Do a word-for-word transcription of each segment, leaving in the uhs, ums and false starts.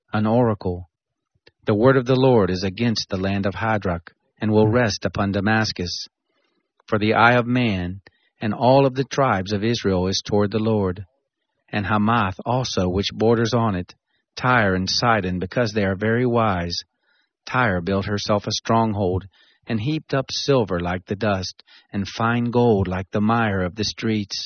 an oracle. The word of the Lord is against the land of Hadrach, and will rest upon Damascus. For the eye of man and all of the tribes of Israel is toward the Lord, and Hamath also which borders on it, Tyre and Sidon, because they are very wise. Tyre built herself a stronghold, and heaped up silver like the dust, and fine gold like the mire of the streets.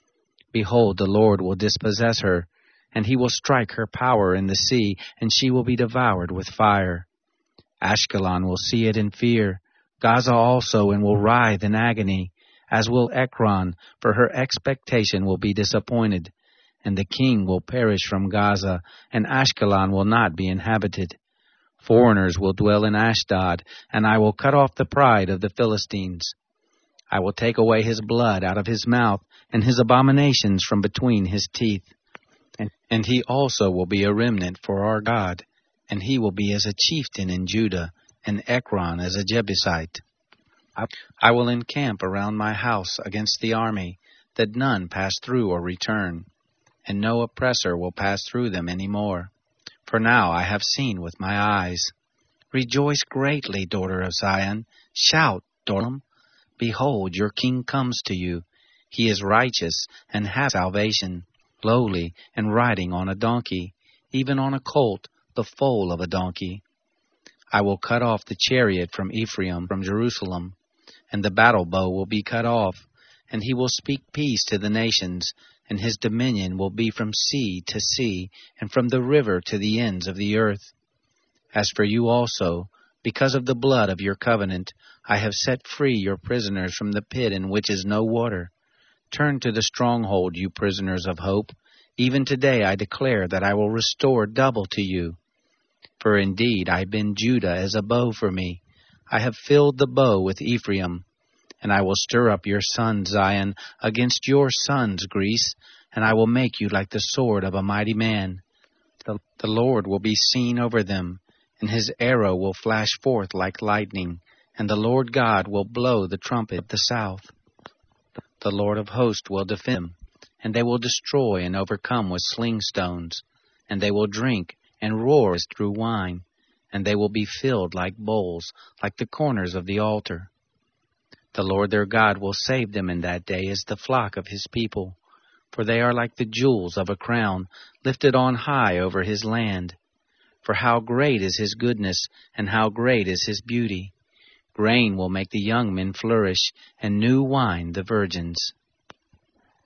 Behold, the Lord will dispossess her, and he will strike her power in the sea, and she will be devoured with fire. Ashkelon will see it in fear, Gaza also, and will writhe in agony, as will Ekron, for her expectation will be disappointed. And the king will perish from Gaza, and Ashkelon will not be inhabited. Foreigners will dwell in Ashdod, and I will cut off the pride of the Philistines. I will take away his blood out of his mouth, and his abominations from between his teeth. And, and he also will be a remnant for our God, and he will be as a chieftain in Judah, and Ekron as a Jebusite. I, I will encamp around my house against the army, that none pass through or return, and no oppressor will pass through them any more. For now I have seen with my eyes. Rejoice greatly, daughter of Zion. Shout, daughter. Behold, your king comes to you. He is righteous and has salvation, lowly and riding on a donkey, even on a colt, the foal of a donkey. I will cut off the chariot from Ephraim, from Jerusalem, and the battle bow will be cut off, and he will speak peace to the nations, and his dominion will be from sea to sea, and from the river to the ends of the earth. As for you also, because of the blood of your covenant, I have set free your prisoners from the pit in which is no water. Turn to the stronghold, you prisoners of hope. Even today I declare that I will restore double to you. For indeed I bend Judah as a bow for me. I have filled the bow with Ephraim. And I will stir up your son, Zion, against your sons, Greece, and I will make you like the sword of a mighty man. The, the Lord will be seen over them, and his arrow will flash forth like lightning, and the Lord God will blow the trumpet of the south. The Lord of hosts will defend them, and they will destroy and overcome with sling stones, and they will drink and roar as through wine, and they will be filled like bowls, like the corners of the altar. The Lord their God will save them in that day as the flock of his people, for they are like the jewels of a crown, lifted on high over his land. For how great is his goodness, and how great is his beauty! Grain will make the young men flourish, and new wine the virgins.